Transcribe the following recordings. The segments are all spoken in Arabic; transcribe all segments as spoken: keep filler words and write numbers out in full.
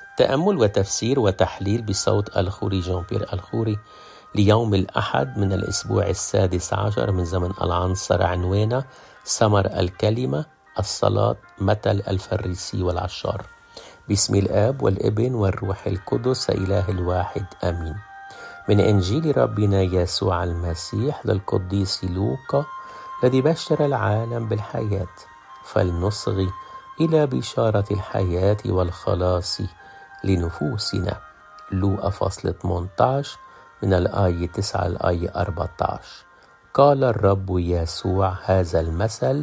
تأمل وتفسير وتحليل بصوت الخوري جان بيير الخوري ليوم الأحد من الأسبوع السادس عشر من زمن العنصر، عنوانه ثمر الكلمة، الصلاة، مثل الفريسي والعشار. باسم الآب والابن والروح القدس إله الواحد آمين. من إنجيل ربنا يسوع المسيح للقديس لوقا الذي بشر العالم بالحياة، فلنصغي إلى بشارة الحياة والخلاص لنفوسنا. لوقا فصل ثمانية عشر من الآية تسعة الآية أربعة عشر. قال الرب يسوع هذا المثل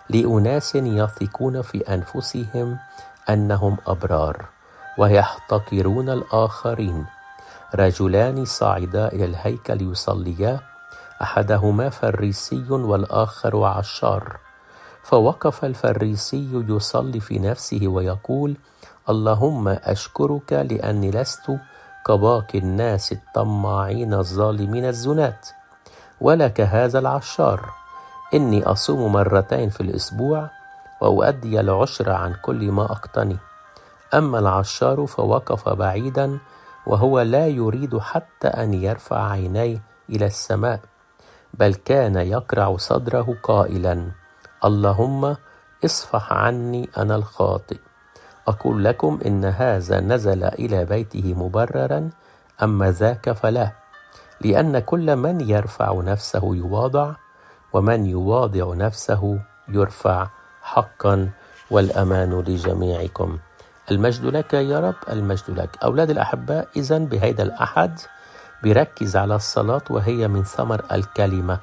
لأناس يثقون في أنفسهم أنهم أبرار ويحتقرون الآخرين. رجلان صعدا إلى الهيكل يصليا، أحدهما فريسي والآخر عشار. فوقف الفريسي يصلي في نفسه ويقول: اللهم أشكرك لأني لست كباقي الناس الطماعين الظالمين الزنات ولا كهذا العشار، إني أصوم مرتين في الأسبوع وأؤدي العشر عن كل ما أقتني. أما العشار فوقف بعيدا وهو لا يريد حتى أن يرفع عينيه إلى السماء، بل كان يقرع صدره قائلا: اللهم اصفح عني أنا الخاطئ. أقول لكم إن هذا نزل إلى بيته مبررا، أما ذاك فلا، لأن كل من يرفع نفسه يواضع، ومن يواضع نفسه يرفع. حقا والأمان لجميعكم. المجد لك يا رب، المجد لك. أولاد الأحباء، إذن بهيدا الأحد بيركز على الصلاة وهي من ثمر الكلمة،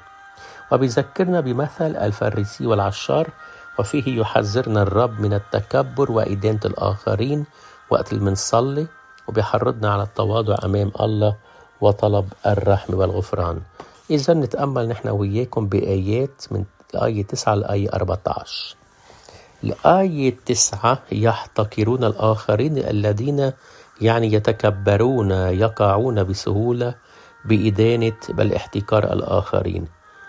وبيذكرنا بمثل الفريسي والعشار، وفيه يحذرنا الرب من التكبر وإدانة الآخرين وقت اللي منصلي، وبيحرضنا على التواضع أمام الله وطلب الرحمة والغفران. إذا نتأمل نحن وياكم بآيات من الآية تسعة لآية أربعة عشر. الآية تسعة: يحتقرون الآخرين الذين يعني يتكبرون، يقعون بسهولة بإدانة بل احتكار الآخرين.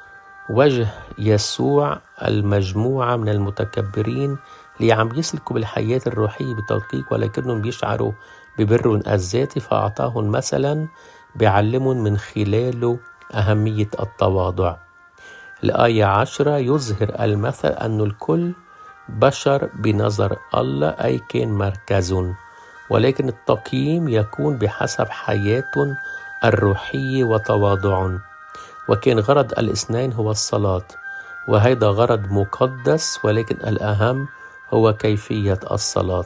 وجه يسوع المجموعة من المتكبرين اللي عم يسلكوا بالحياة الروحية بتدقيق ولكنهم بيشعروا ببرهم الذاتي، فأعطاهم مثلا بيعلمهم من خلاله أهمية التواضع. الآية عشرة: يظهر المثل أن الكل بشر بنظر الله، أي كان مركز، ولكن التقييم يكون بحسب حياة الروحية وتواضع. وكان غرض الاثنين هو الصلاة، وهذا غرض مقدس، ولكن الأهم هو كيفية الصلاة.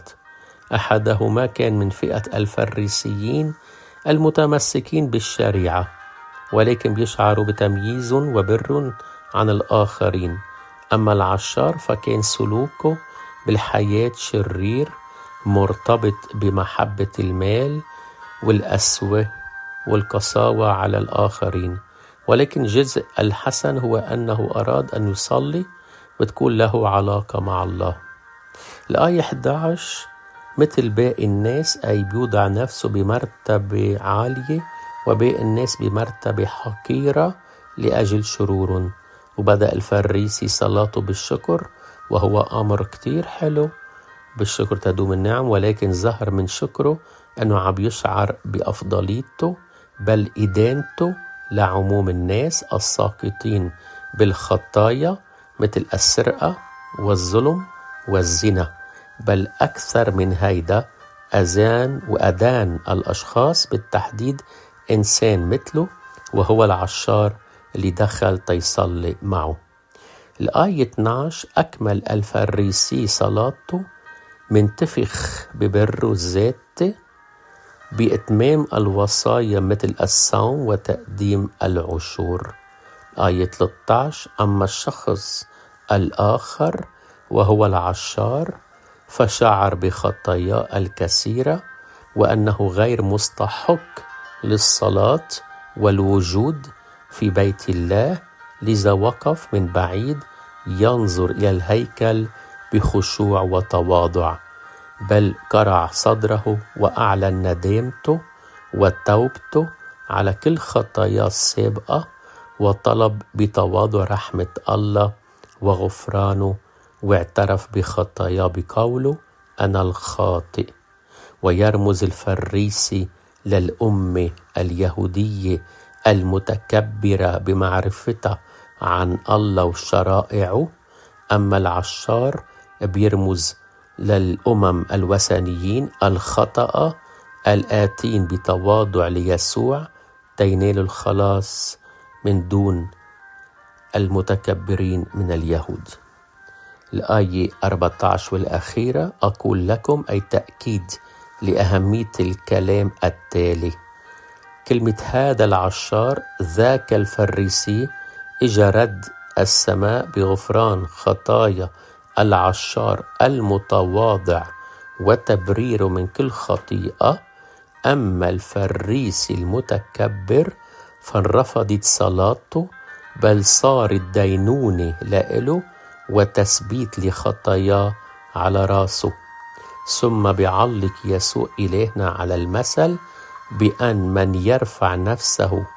أحدهما كان من فئة الفريسيين المتمسكين بالشريعة، ولكن بيشعروا بتمييز وبر عن الآخرين. أما العشار فكان سلوكه بالحياة شرير، مرتبط بمحبة المال والأسوة والقساوة على الآخرين. ولكن جزء الحسن هو أنه أراد أن يصلي وتكون له علاقة مع الله. الآية أحد عشر: مثل باقي الناس، أي بيوضع نفسه بمرتبة عالية، وباقي الناس بمرتبة حقيرة لأجل شرور. وبدأ الفريسي صلاته بالشكر، وهو أمر كتير حلو، بالشكر تدوم النعم، ولكن ظهر من شكره أنه عم يشعر بأفضليته بل إدانته لعموم الناس الساقطين بالخطايا مثل السرقة والظلم والزنا، بل أكثر من هيدا أذان وأدان الأشخاص، بالتحديد إنسان مثله وهو العشار اللي دخل تيصلي معه. الآية اثني عشر: أكمل الفريسي صلاته منتفخ ببره الذاتي بإتمام الوصايا مثل الصوم وتقديم العشور. آية ثلاثة عشر: أما الشخص الآخر وهو العشار فشعر بخطاياه الكثيرة وأنه غير مستحق للصلاة والوجود في بيت الله، لذا وقف من بعيد ينظر إلى الهيكل بخشوع وتواضع، بل قرع صدره وأعلن ندامته وتوبته على كل خطاياه السابقة، وطلب بتواضع رحمة الله وغفرانه، واعترف بخطاياه بقوله: أنا الخاطئ. ويرمز الفريسي للأمة اليهودية المتكبرة بمعرفتها عن الله وشرائعه. أما العشار بيرمز للأمم الوثنيين الخطأ الآتين بتواضع ليسوع تينال الخلاص من دون المتكبرين من اليهود. الآية أربعة عشر والأخيرة: أقول لكم، أي تأكيد لأهمية الكلام التالي. كلمة هذا العشار ذاك الفريسي إجا رد السماء بغفران خطايا العشار المتواضع وتبريره من كل خطيئة. أما الفريسي المتكبر فانرفضت صلاته، بل صارت دينونة لإله وتثبيت لخطاياه على راسه. ثم بيعلق يسوع إلهنا على المثل بأن من يرفع نفسه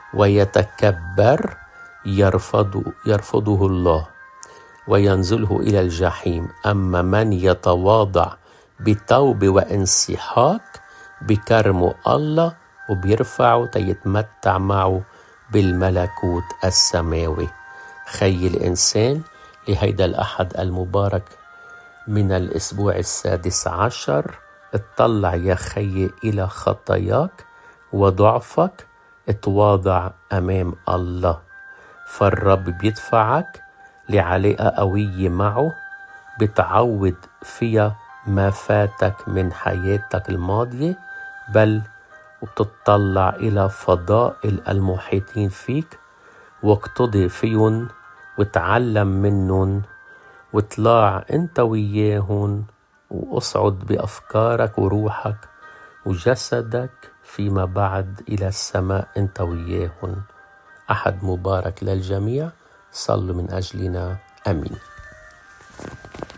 ويتكبر يرفض يرفضه الله وينزله إلى الجحيم. أما من يتواضع بتوبة وانسحاق بكرمه الله وبيرفعه تيتمتع معه بالملكوت السماوي. خي الإنسان لهيدا الأحد المبارك من الأسبوع السادس عشر، اطلع يا خي إلى خطاياك وضعفك، اتواضع أمام الله، فالرب بيدفعك لعلاقة قوية معه بتعوض فيها ما فاتك من حياتك الماضية، بل وبتطلع إلى فضائل المحيطين فيك واقتضي فيهم وتعلم منهم وطلع انت وياهن واصعد بأفكارك وروحك وجسدك فيما بعد إلى السماء انت وياهن. أحد مبارك للجميع. صلوا من أجلنا. أمين.